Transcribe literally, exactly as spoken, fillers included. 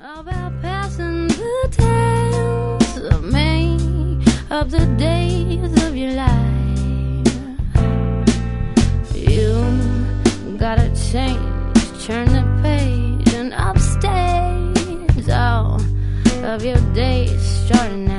about passing the tales of me, of the days of your life. You gotta change, turn the page, and upstage all of your days starting now.